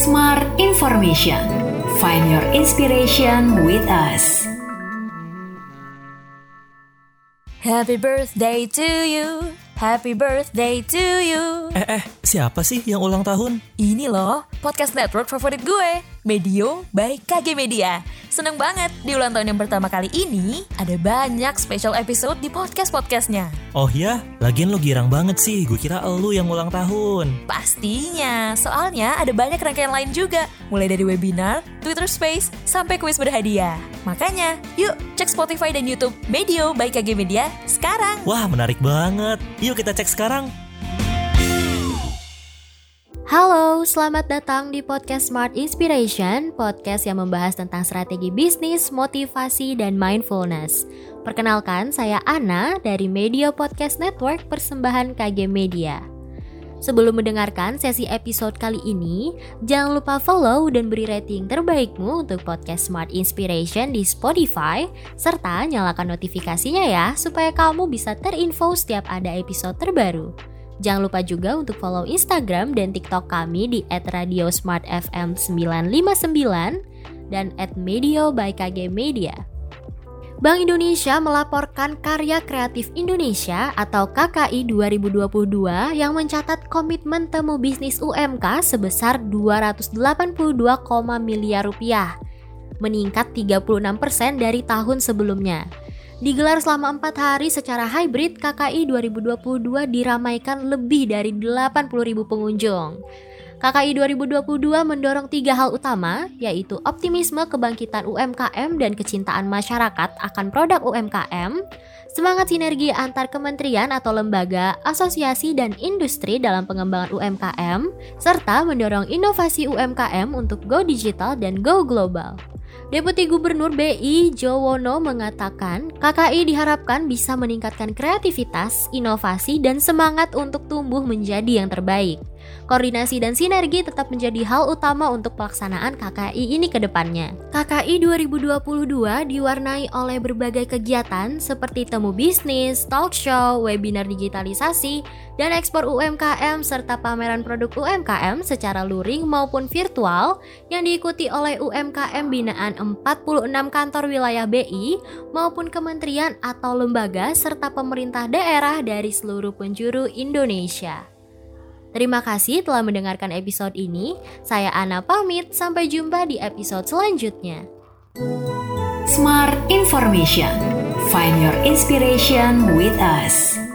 Smart Information. Find your inspiration with us. Happy birthday to you. Happy birthday to you. Siapa sih yang ulang tahun? Ini loh, podcast network favorit gue, Medio by KG Media. Seneng banget, di ulang tahun yang pertama kali ini, ada banyak special episode di podcast-podcastnya. Oh ya, lagian lo girang banget sih, gue kira elu yang ulang tahun. Pastinya, soalnya ada banyak rangkaian lain juga, mulai dari webinar, Twitter Space, sampai kuis berhadiah. Makanya, yuk cek Spotify dan YouTube Medio by KG Media sekarang. Wah, menarik banget. Yuk kita cek sekarang. Halo, selamat datang di podcast Smart Inspiration, podcast yang membahas tentang strategi bisnis, motivasi, dan mindfulness. Perkenalkan, saya Ana dari Media Podcast Network persembahan KG Media. Sebelum mendengarkan sesi episode kali ini, jangan lupa follow dan beri rating terbaikmu untuk podcast Smart Inspiration di Spotify, serta nyalakan notifikasinya ya, supaya kamu bisa terinfo setiap ada episode terbaru. Jangan lupa juga untuk follow Instagram dan TikTok kami di @radiosmartfm959 dan @medio_by_kg_media. Bank Indonesia melaporkan Karya Kreatif Indonesia atau KKI 2022 yang mencatat komitmen temu bisnis UMK sebesar 282, miliar rupiah, meningkat 36% dari tahun sebelumnya. Digelar selama 4 hari secara hybrid, KKI 2022 diramaikan lebih dari 80.000 pengunjung. KKI 2022 mendorong 3 hal utama, yaitu optimisme kebangkitan UMKM dan kecintaan masyarakat akan produk UMKM, semangat sinergi antar kementerian atau lembaga, asosiasi, dan industri dalam pengembangan UMKM, serta mendorong inovasi UMKM untuk go digital dan go global. Deputi Gubernur BI Jowono mengatakan, KKI diharapkan bisa meningkatkan kreativitas, inovasi, dan semangat untuk tumbuh menjadi yang terbaik. Koordinasi dan sinergi tetap menjadi hal utama untuk pelaksanaan KKI ini ke depannya. KKI 2022 diwarnai oleh berbagai kegiatan seperti temu bisnis, talk show, webinar digitalisasi, dan ekspor UMKM serta pameran produk UMKM secara luring maupun virtual yang diikuti oleh UMKM binaan 46 kantor wilayah BI maupun kementerian atau lembaga serta pemerintah daerah dari seluruh penjuru Indonesia. Terima kasih telah mendengarkan episode ini. Saya Ana pamit, sampai jumpa di episode selanjutnya. Smart Information. Find your inspiration with us.